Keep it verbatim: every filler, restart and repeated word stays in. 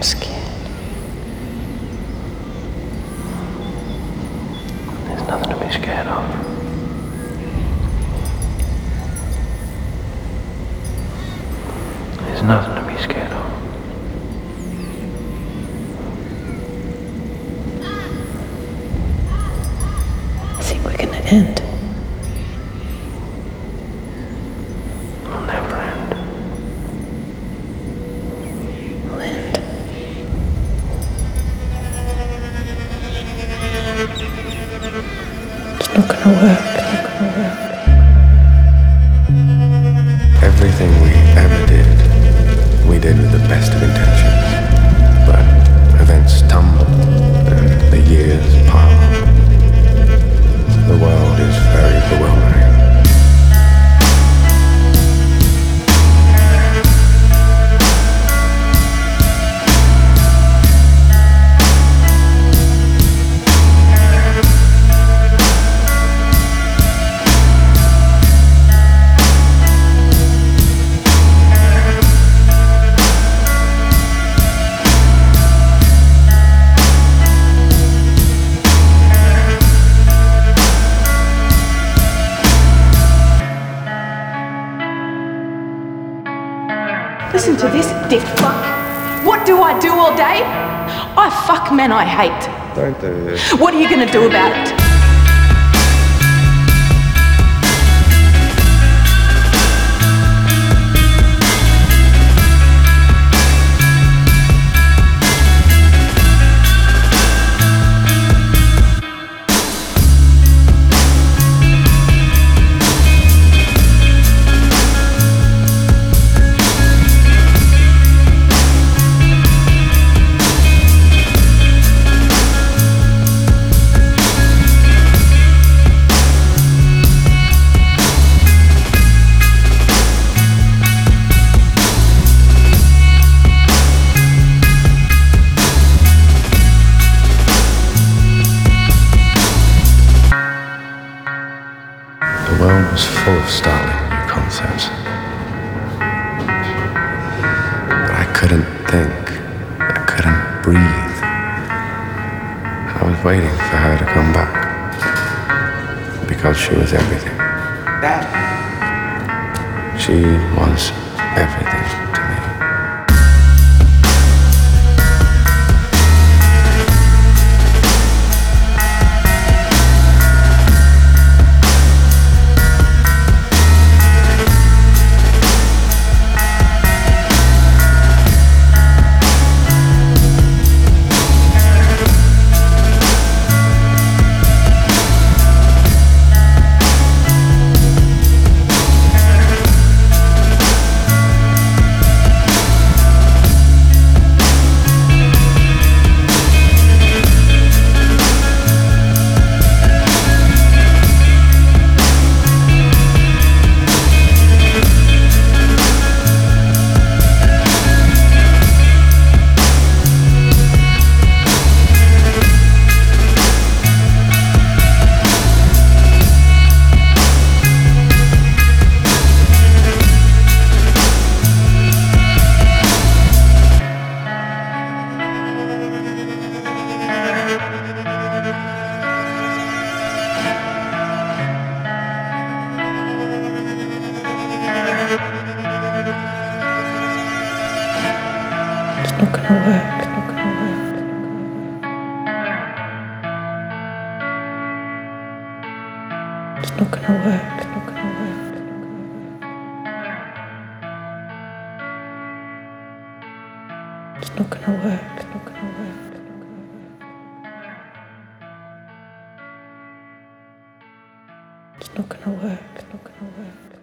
I'm scared. There's nothing to be scared of. There's nothing to be scared of. I think we're gonna end. It'll never end. We'll end. It's not gonna work. It's not gonna work. Everything we ever did, we did with the best of intentions. But events tumble and the years pile up. The world is very bewildering. Listen to this, dick fuck. What do I do all day? I fuck men I hate. Don't do this. What are you gonna do about it? The world was full of startling new concepts. But I couldn't think. I couldn't breathe. I was waiting for her to come back. Because she was everything. Dad. She was everything to me. It's not gonna work. It's not gonna work. It's not gonna work. It's not gonna work. It's not gonna work. It's not gonna work. It's not gonna work. It's not gonna work.